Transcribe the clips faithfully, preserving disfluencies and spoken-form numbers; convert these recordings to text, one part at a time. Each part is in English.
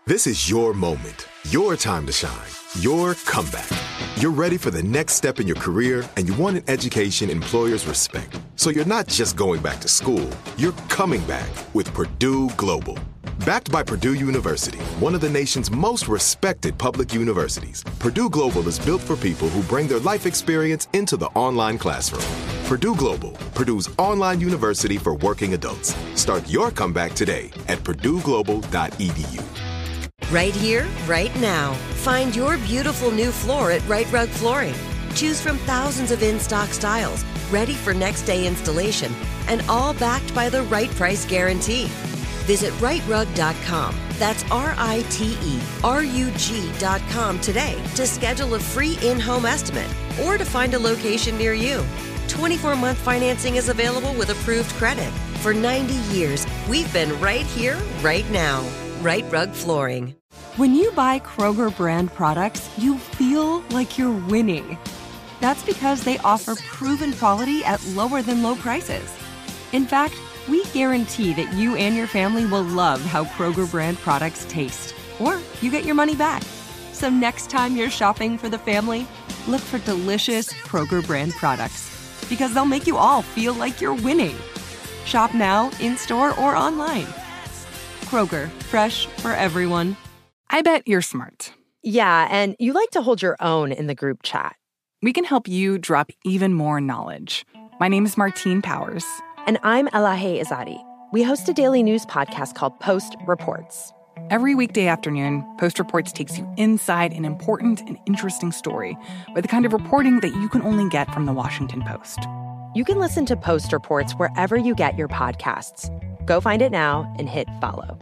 This is your moment, your time to shine, your comeback. You're ready for the next step in your career, and you want an education employers respect. So you're not just going back to school, you're coming back with Purdue Global. Backed by Purdue University, one of the nation's most respected public universities, Purdue Global is built for people who bring their life experience into the online classroom. Purdue Global, Purdue's online university for working adults. Start your comeback today at purdue global dot e d u. Right here, right now. Find your beautiful new floor at Rite Rug Flooring. Choose from thousands of in-stock styles, ready for next day installation, and all backed by the right price guarantee. Visit rite rug dot com. That's R I T E R U G dot com today to schedule a free in-home estimate or to find a location near you. twenty-four month financing is available with approved credit. For ninety years, we've been right here, right now. Rite Rug Flooring. When you buy Kroger brand products, you feel like you're winning. That's because they offer proven quality at lower than low prices. In fact, we guarantee that you and your family will love how Kroger brand products taste, or you get your money back. So next time you're shopping for the family, look for delicious Kroger brand products, because they'll make you all feel like you're winning. Shop now, in-store, or online. Kroger, fresh for everyone. I bet you're smart. Yeah, and you like to hold your own in the group chat. We can help you drop even more knowledge. My name is Martine Powers. And I'm Elahe Izadi. We host a daily news podcast called Post Reports. Every weekday afternoon, Post Reports takes you inside an important and interesting story with the kind of reporting that you can only get from the Washington Post. You can listen to Post Reports wherever you get your podcasts. Go find it now and hit follow.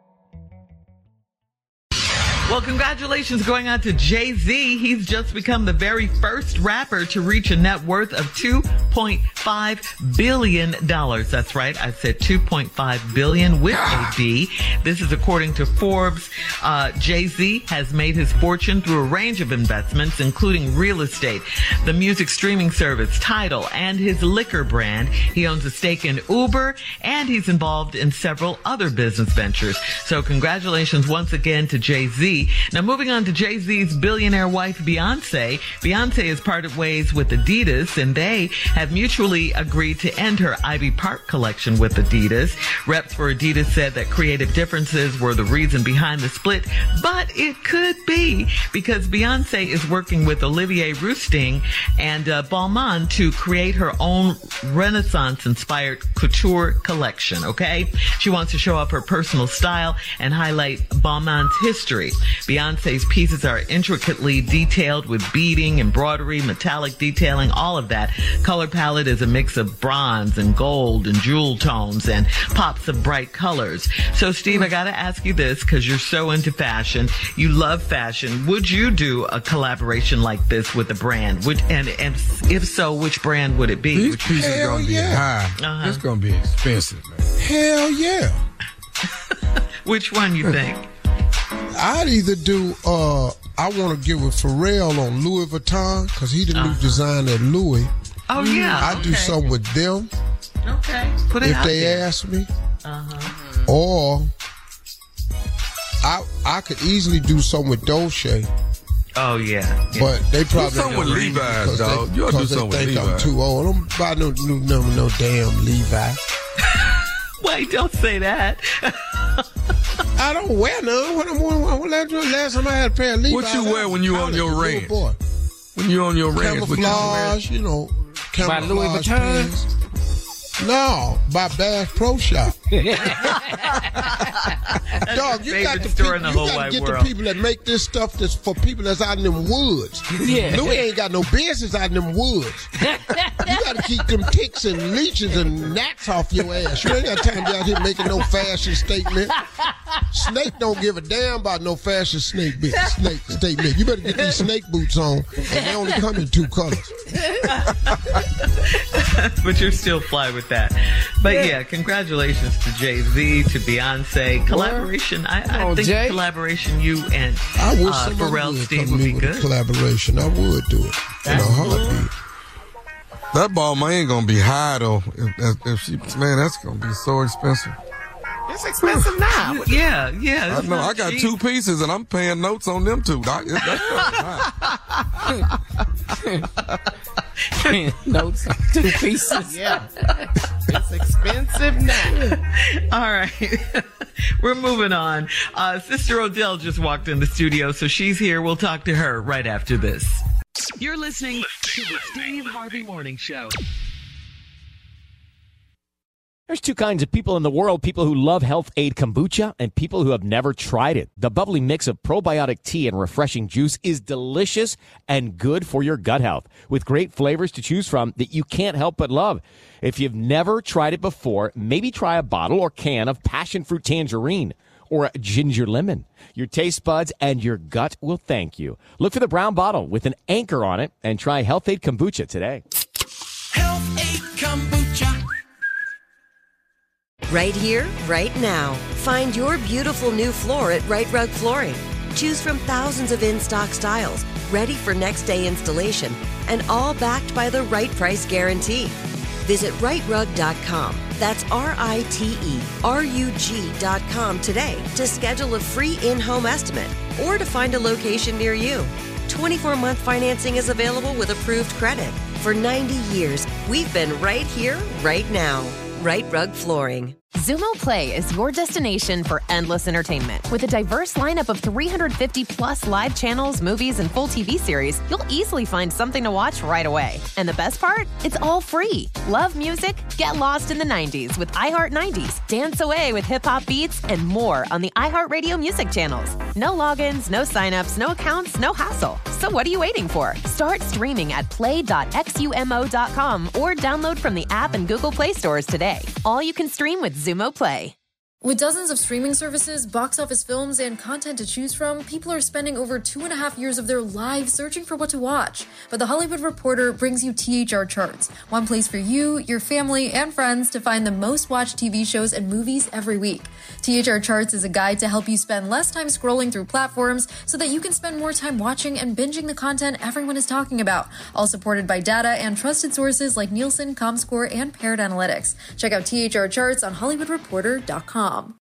Well, congratulations going out to Jay-Z. He's just become the very first rapper to reach a net worth of two point five billion dollars. That's right. I said two point five billion dollars with a B. This is according to Forbes. Uh, Jay-Z has made his fortune through a range of investments, including real estate, the music streaming service, Tidal, and his liquor brand. He owns a stake in Uber, and he's involved in several other business ventures. So congratulations once again to Jay-Z. Now, moving on to Jay-Z's billionaire wife, Beyonce. Beyonce has parted ways with Adidas, and they have mutually agreed to end her Ivy Park collection with Adidas. Reps for Adidas said that creative differences were the reason behind the split, but it could be because Beyonce is working with Olivier Rousteing and uh, Balmain to create her own Renaissance-inspired couture collection, okay? She wants to show off her personal style and highlight Balmain's history. Beyonce's pieces are intricately detailed with beading, embroidery, metallic detailing, all of that. Color palette is a mix of bronze and gold and jewel tones and pops of bright colors. So, Steve, I got to ask you this because you're so into fashion. You love fashion. Would you do a collaboration like this with a brand? Would and, and if so, which brand would it be? These pieces are going to be yeah. high. Uh-huh. It's going to be expensive, man. Hell yeah. Which one you think? I'd either do, uh, I want to get with Pharrell on Louis Vuitton because he the uh-huh. new designer at Louis. Oh, yeah. I'd okay. do something with them. Okay. Put it if out they there. ask me. Uh-huh. Or I I could easily do something with Dolce. Oh, yeah. yeah. But they probably do something with Levi's, dog. They, You ought to do something they with think Levi's. I'm too old. I don't buy no new number, no damn Levi. Wait, don't say that. I don't wear none. When I'm when last, last time I had a pair of Levi's. What you wear when you on your ranch? Boy. When you on your ranch? Camouflage, you, you know. By Louis Vuitton? Pants. No, by Bass Pro Shop. Dog, you got, the people, in the you whole got to wide get world. the people that make this stuff that's for people that's out in them woods. Yeah. Louis ain't got no business out in them woods. You got to keep them ticks and leeches and gnats off your ass. You ain't got time to be out here making no fashion statement. Snake don't give a damn about no fashion snake, bit, snake statement. You better get these snake boots on, and they only come in two colors. But you're still fly with that. But yeah, yeah congratulations to Jay-Z, to Beyonce. Collaboration, I, I oh, think Jay. collaboration you and I wish uh, Pharrell would Steve come would to be me with good. A collaboration, I would do it That's in a heartbeat. That ball man ain't gonna be high though. If, if she, man, that's gonna be so expensive. It's expensive now. Yeah, yeah. I know. I got cheap. two pieces, and I'm paying notes on them two. Doc. That's Notes, two pieces. Yeah. It's expensive now. All right. We're moving on. Uh, Sister Odell just walked in the studio, so she's here. We'll talk to her right after this. You're listening to the Steve Harvey Morning Show. There's two kinds of people in the world, people who love Health Aid Kombucha and people who have never tried it. The bubbly mix of probiotic tea and refreshing juice is delicious and good for your gut health, with great flavors to choose from that you can't help but love. If you've never tried it before, maybe try a bottle or can of passion fruit tangerine or a ginger lemon. Your taste buds and your gut will thank you. Look for the brown bottle with an anchor on it and try Health Aid Kombucha today. Health Aid Kombucha. Right here, right now. Find your beautiful new floor at Right Rug Flooring. Choose from thousands of in-stock styles, ready for next day installation, and all backed by the right price guarantee. Visit right rug dot com. That's R I T E R U G dot com today to schedule a free in-home estimate or to find a location near you. twenty-four month financing is available with approved credit. For ninety years, we've been right here, right now. Right Rug Flooring. Zumo Play is your destination for endless entertainment. With a diverse lineup of three hundred fifty plus live channels, movies, and full T V series, you'll easily find something to watch right away. And the best part? It's all free. Love music? Get lost in the nineties with iHeart nineties. Dance away with hip-hop beats and more on the iHeartRadio music channels. No logins, no signups, no accounts, no hassle. So what are you waiting for? Start streaming at play dot xumo dot com or download from the app and Google Play stores today. All you can stream with Zumo Play. With dozens of streaming services, box office films, and content to choose from, people are spending over two and a half years of their lives searching for what to watch. But The Hollywood Reporter brings you T H R Charts, one place for you, your family, and friends to find the most watched T V shows and movies every week. T H R Charts is a guide to help you spend less time scrolling through platforms so that you can spend more time watching and binging the content everyone is talking about, all supported by data and trusted sources like Nielsen, Comscore, and Paired Analytics. Check out T H R Charts on Hollywood Reporter dot com.